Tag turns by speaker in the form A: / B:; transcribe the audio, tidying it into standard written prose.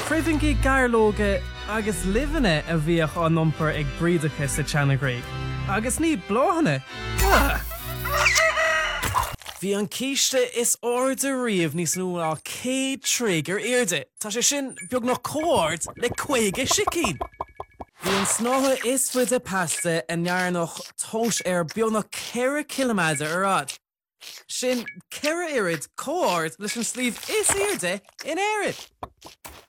A: Creifingi gairlóga agus livanne a bhíoch an numper ag brídacha sa Teanagreig. Agus ní blóhanna. Bhí an cíiste is orda riamh níos nua á céad trig ar airde. Tá sé sin beag nach cóard le chuige sicín. Bhí an snátha is fud a pasta a nearnach tóis ar beag nach 4 kilometer arad. Sin 4 irid cóard leis an slíomh is airde in éirid.